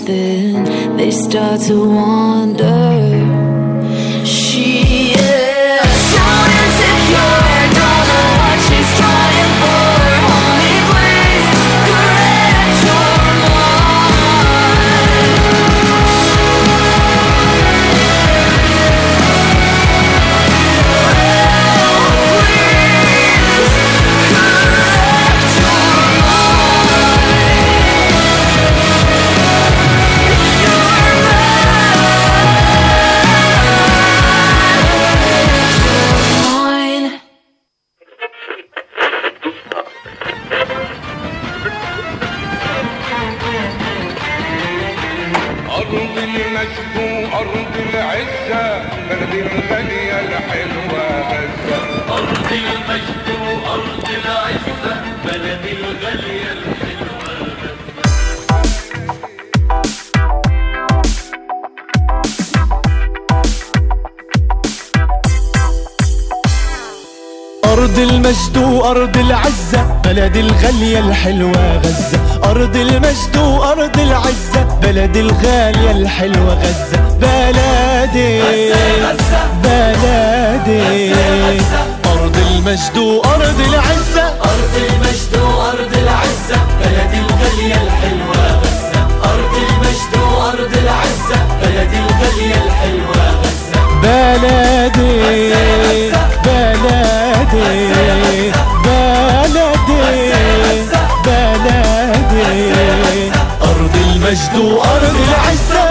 within, they start to wonder. She is so insecure, don't know what she's trying for. Honey, please correct your mind. أرض المجد أرض العزة بلدي الغالية الحلوة غزة. أرض المجد أرض العزة بلدي الغالية الحلوة غزة. أرض المجد وأرض العزة بلد الغالية الحلوة غزة. أرض المجد وأرض العزة بلد الغالية الحلوة غزة. بلدي بلدي أرض المجد وأرض العزة. أرض المجد وأرض العزة بلد الغالية الحلوة غزة. أرض المجد وأرض العزة بلد الغالية الحلوة غزة. بلدي بلدي بلدي أرض المجد وأرض العزة.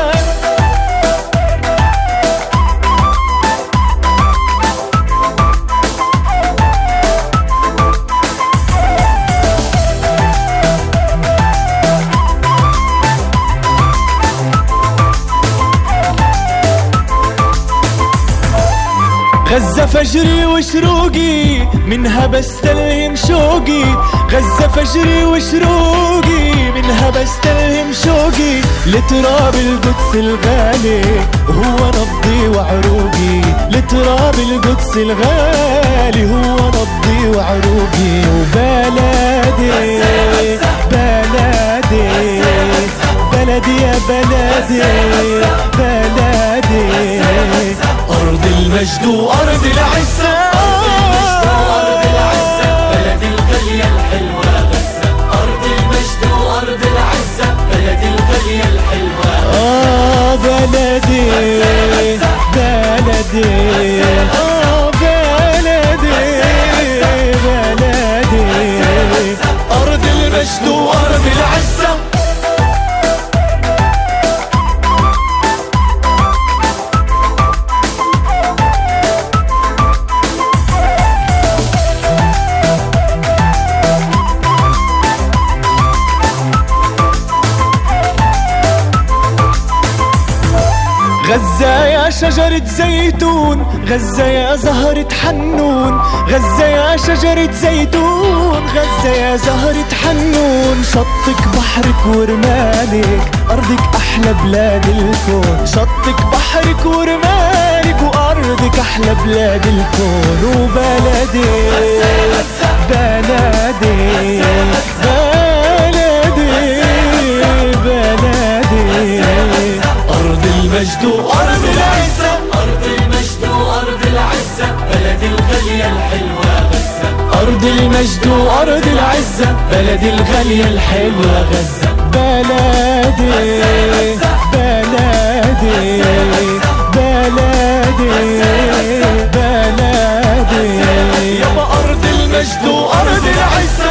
غزة فجري وشروقي منها بستلهم شوقي. غزة فجري وشروقي منها بستلهم شوقي. لتراب القدس الغالي هو نبضي وعروقي. لتراب القدس الغالي هو نبضي وعروقي. وبلدي بلدي بلدي يا بلدي بلدي أرض المجد وأرض العزة. أرض العزة بلد الغالية الحلوة غزة. أرض المجد وأرض العزة بلد الغالية الحلوة. بلدي بلدي بلدي بلدي أرض المجد وأرض العزة. غزة يا شجرة زيتون، غزة يا زهرة حنون. غزة يا شجرة زيتون، غزة يا زهرة حنون. شطك بحرك ورمالك أرضك أحلى بلاد الكون. شطك بحرك ورمالك وأرضك أحلى بلاد الكون. وبلدي بلدي بلدي بلدي أرض المجد وأرض العزة. أرض المجد وأرض العزة بلد الغالية الحلوة غزة. أرض المجد وأرض العزة بلد الغالية الحلوة غزة. بلدي بلدي بلدي بلدي يابا أرض المجد وأرض العزة.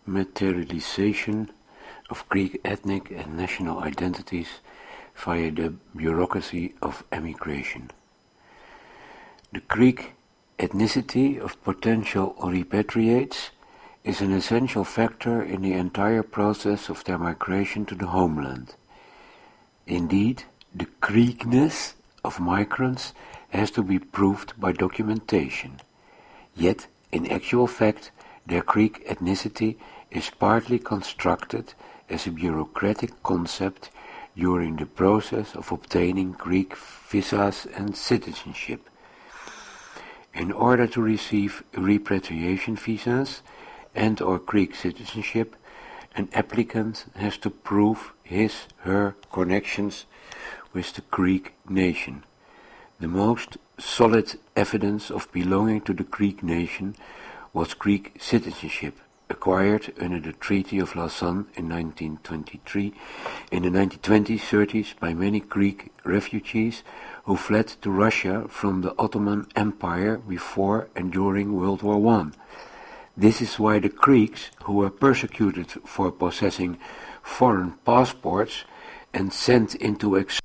materialization of Greek ethnic and national identities via the bureaucracy of emigration. The Greek ethnicity of potential repatriates is an essential factor in the entire process of their migration to the homeland. Indeed, the Greekness of migrants has to be proved by documentation. Yet, in actual fact, their Greek ethnicity is partly constructed as a bureaucratic concept during the process of obtaining Greek visas and citizenship. In order to receive repatriation visas and or Greek citizenship, an applicant has to prove his/her connections with the Greek nation. The most solid evidence of belonging to the Greek nation was Greek citizenship, acquired under the Treaty of Lausanne in 1923 in the 1920s-30s by many Greek refugees who fled to Russia from the Ottoman Empire before and during World War I. This is why the Greeks, who were persecuted for possessing foreign passports and sent into exile,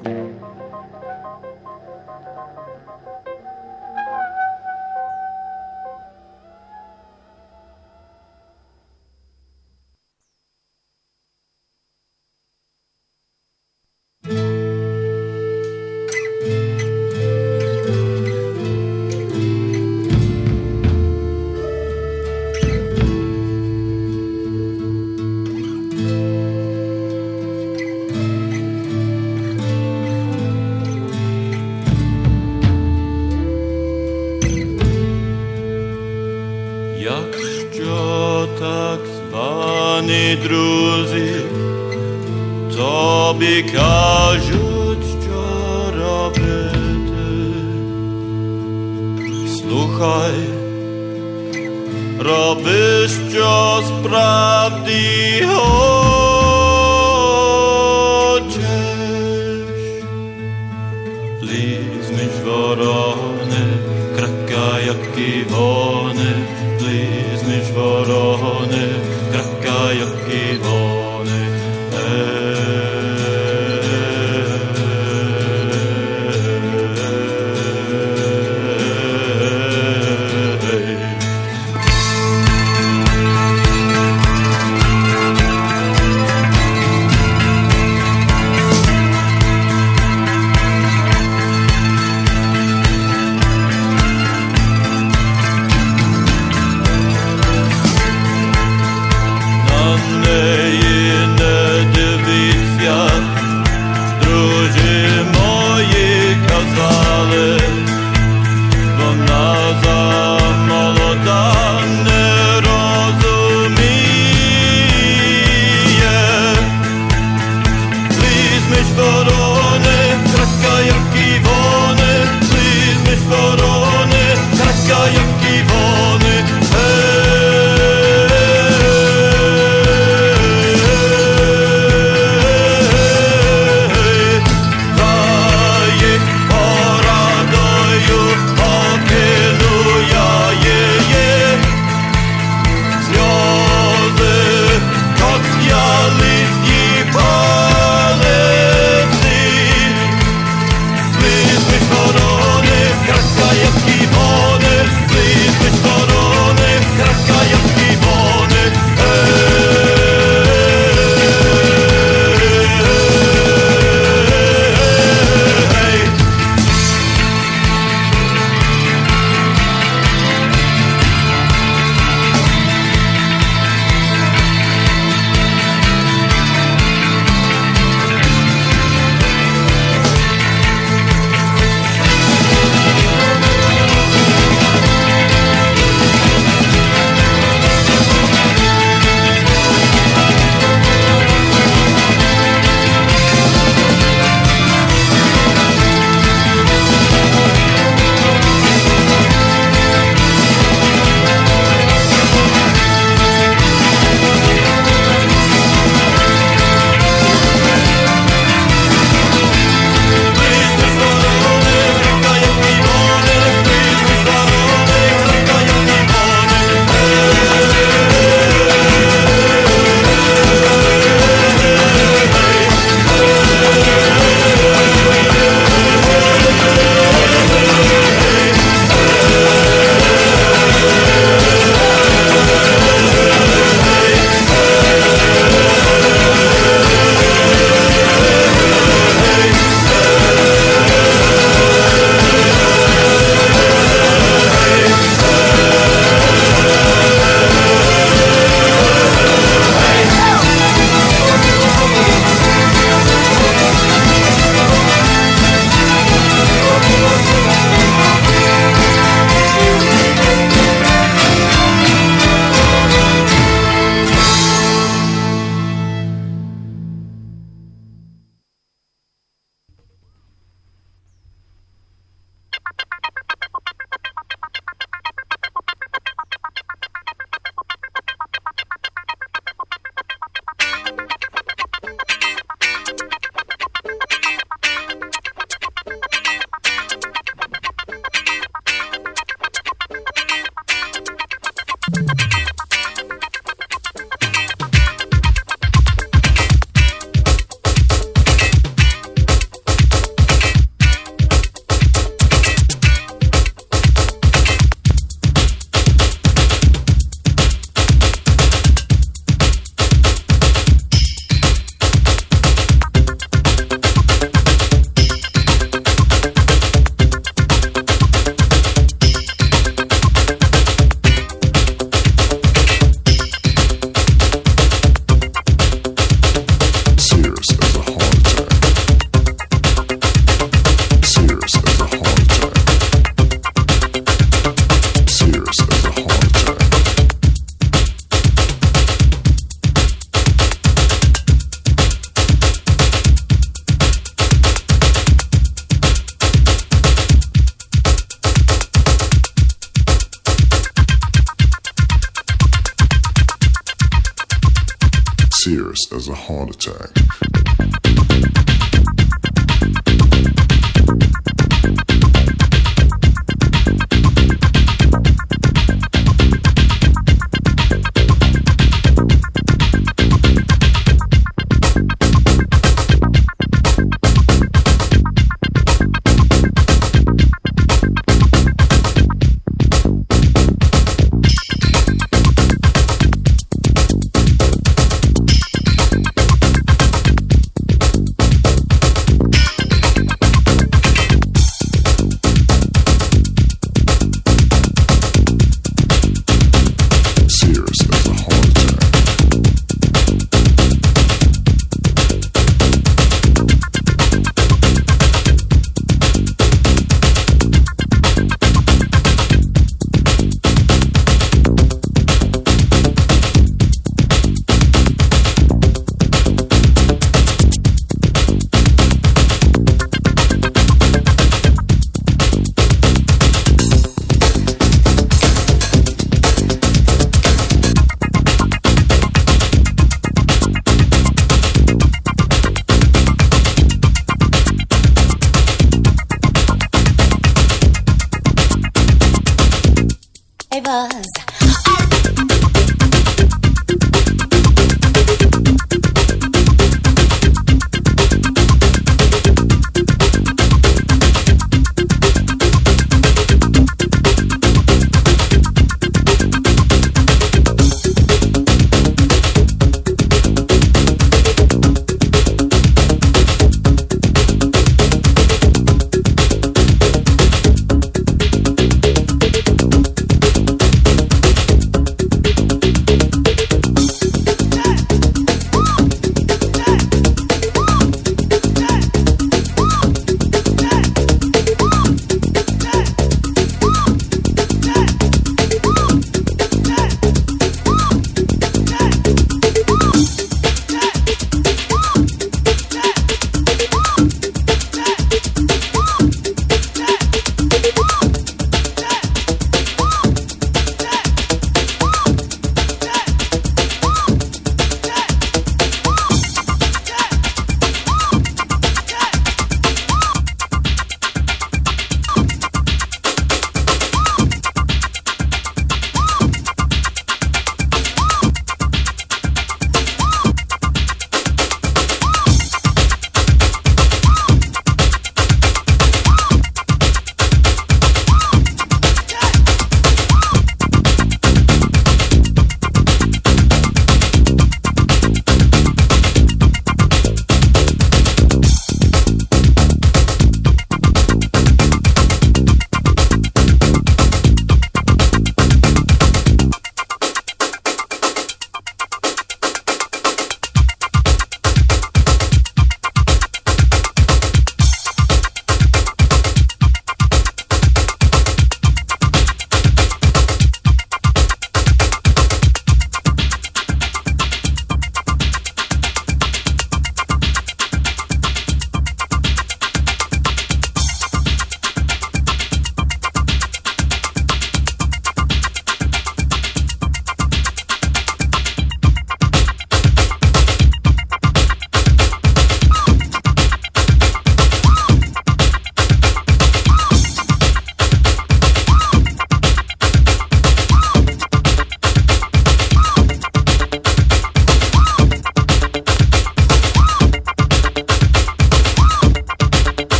Якщо так звані друзі тобі кажуть, що робити, слухай, роби, що справді хочеш. Лізь між ворони, крака, як івони, лізь між ворони, крака, як івони. serious as a heart attack.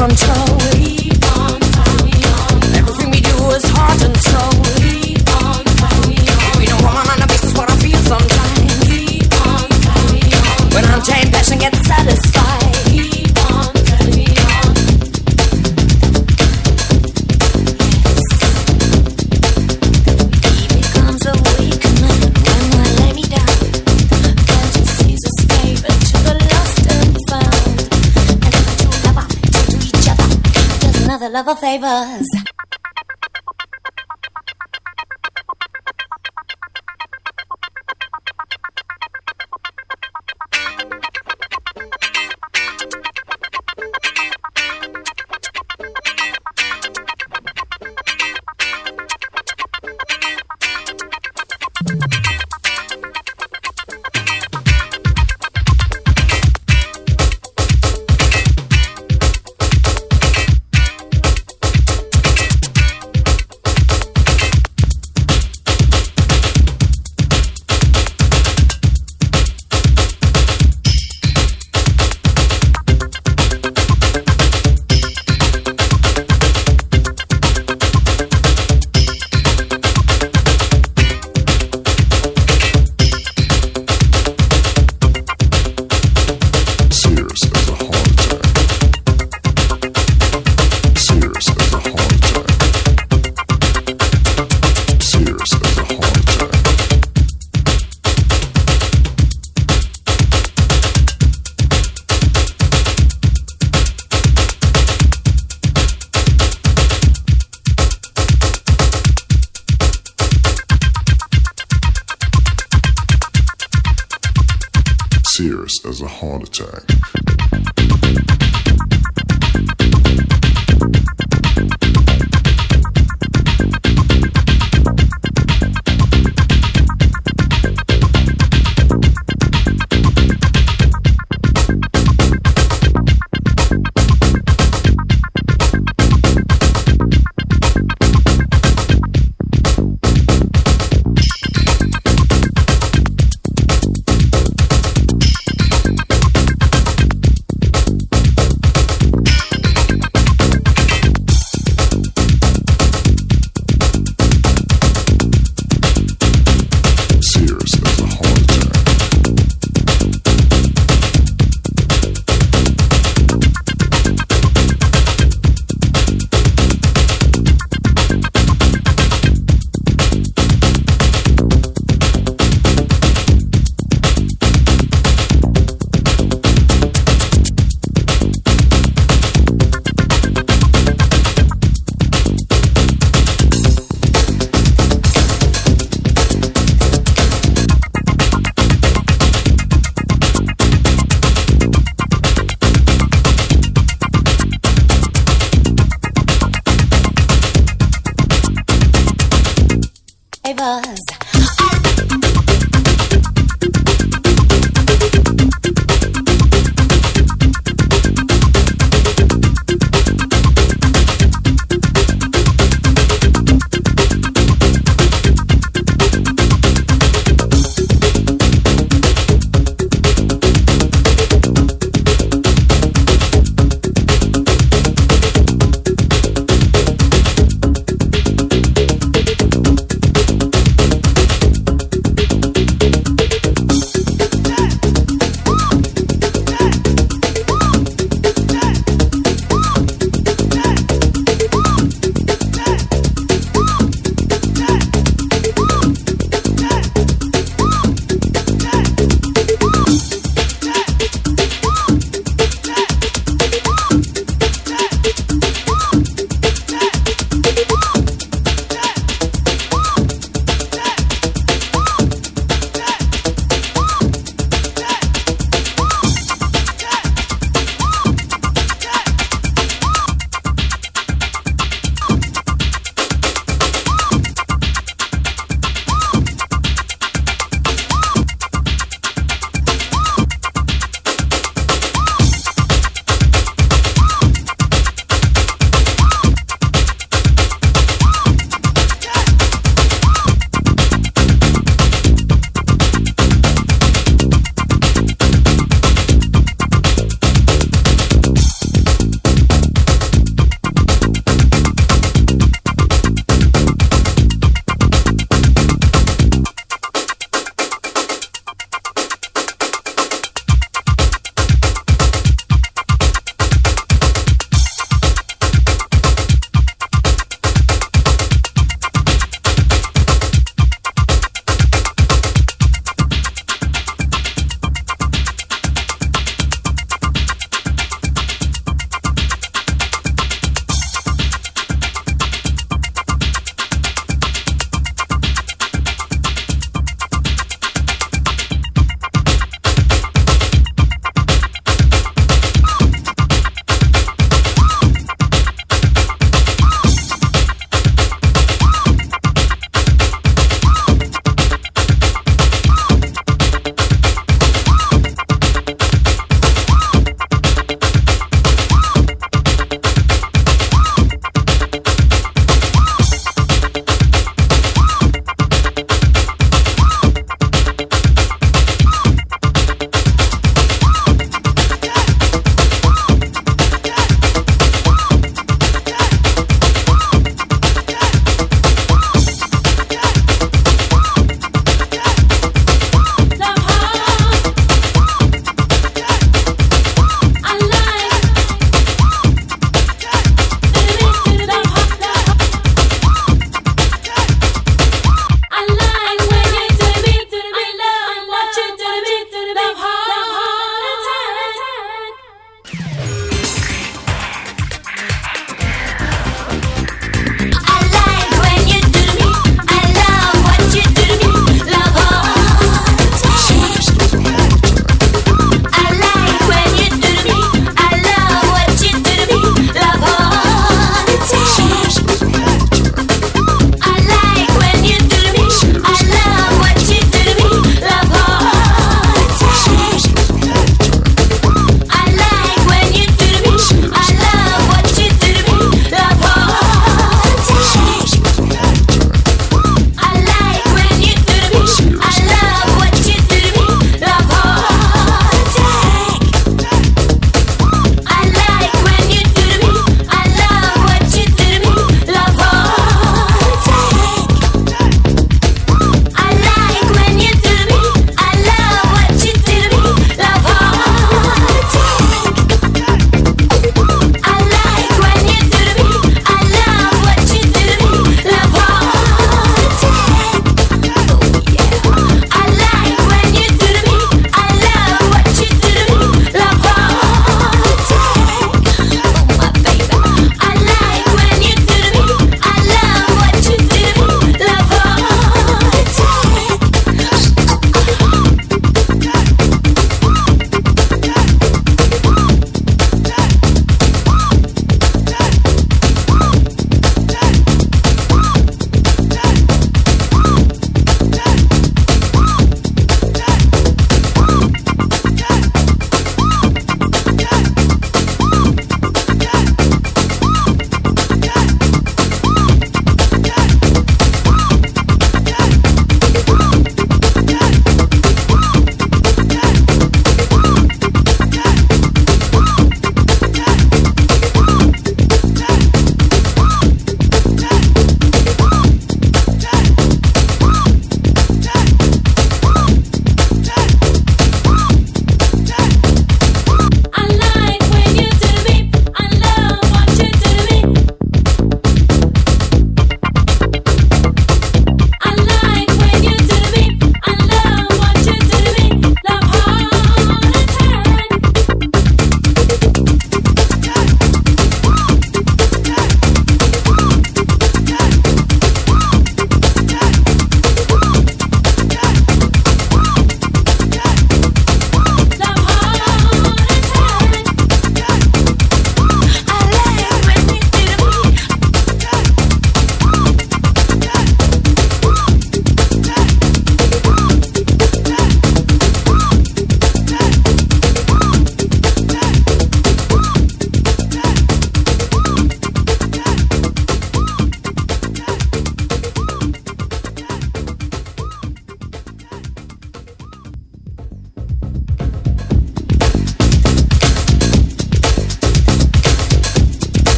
control. Everything we do is heart and soul. Being a woman on a beast is what I feel sometimes. When untamed passion gets satisfied. Lover favors. Serious as a heart attack.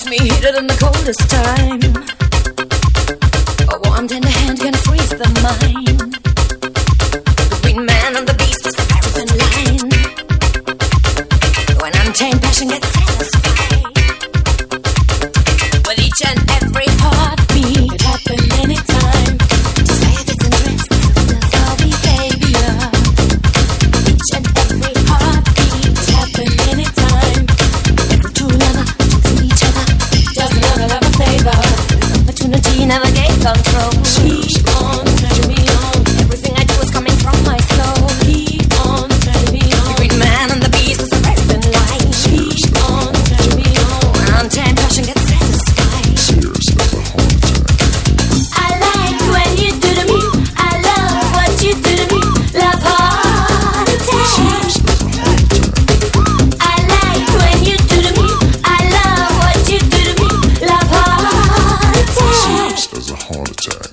me heated in the coldest time. A warm, tender hand can freeze the mind. Between man and the beast is the very thin line. When untamed passion gets satisfied, with each and every heartbeat, it happen anytime. Desire gets undressed, that's our behavior. Each and every heartbeat, it happen anytime. If the two lovers to each other, does none of a favor. This opportunity never gave control. Keep on turning me on. Everything I do is coming from my soul. Keep on turning me on. Between man and the beast is a very thin line. Keep on turning me on. When untamed passion gets satisfied. Serious as a heart attack. I like when you do to me. I love what you do to me. Love heart attack. Serious as a heart attack. I like when you do to me. I love what you do to me. Love heart attack. Serious as a heart attack.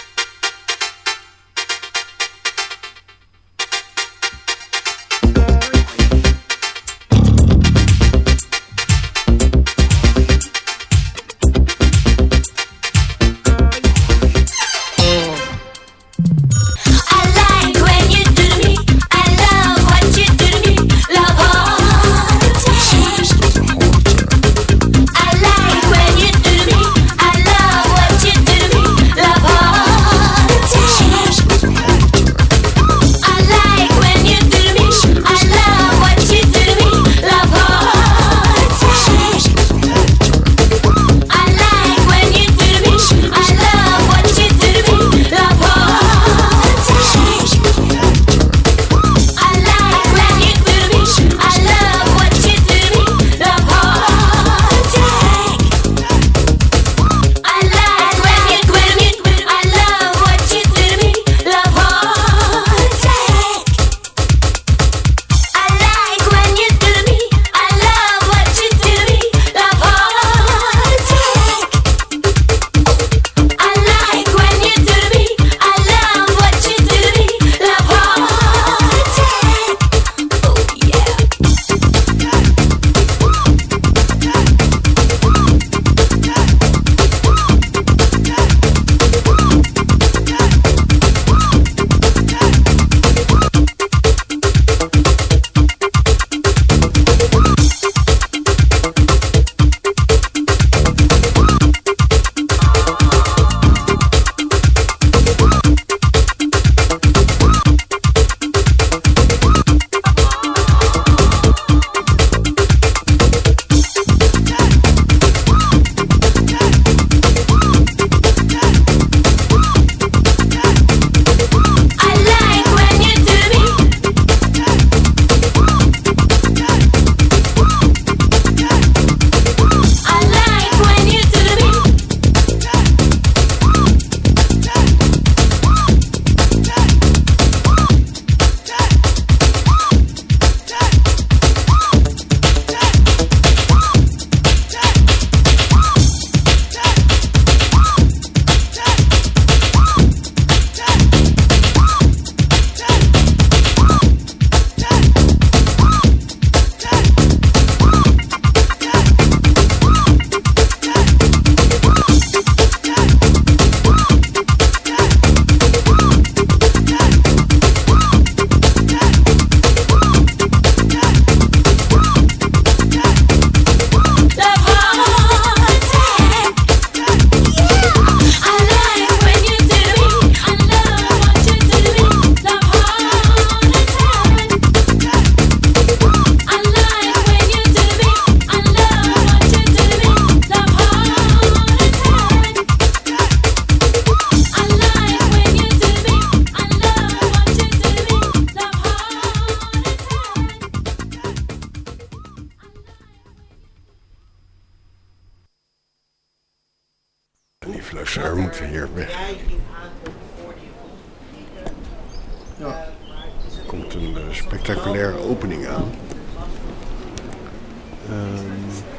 I like when you do to me. I love what you do to me. Love heart attack. Serious as a heart attack. I like when you do to me. I love what you do to me. Love heart attack. Serious as a heart attack. I like when you do to me. I love what you do to me. Love heart attack. Serious as a heart attack. I like when you do to me. I love what you do to me. Love heart attack. Serious as a heart attack. I like when you do to me. I love what you do to me. Love heart attack. I like when you do to me. I love what you do to me. Love heart attack. I like when you do to me. I love what you do to me. Love heart attack. I like when you do to me. I love what you do to me. Love heart attack. Oh yeah. I like when you do to me. I like when you do to me. Love heart attack. Yeah. I like when you do to me. I love what you do to me. Love heart attack. I like when you do to me. I love what you do to me. Love heart attack. I like when you do to me. I love what you do to me. Love heart attack. Die fluisteraar moet hier weg. Ja. Er komt een spectaculaire opening aan.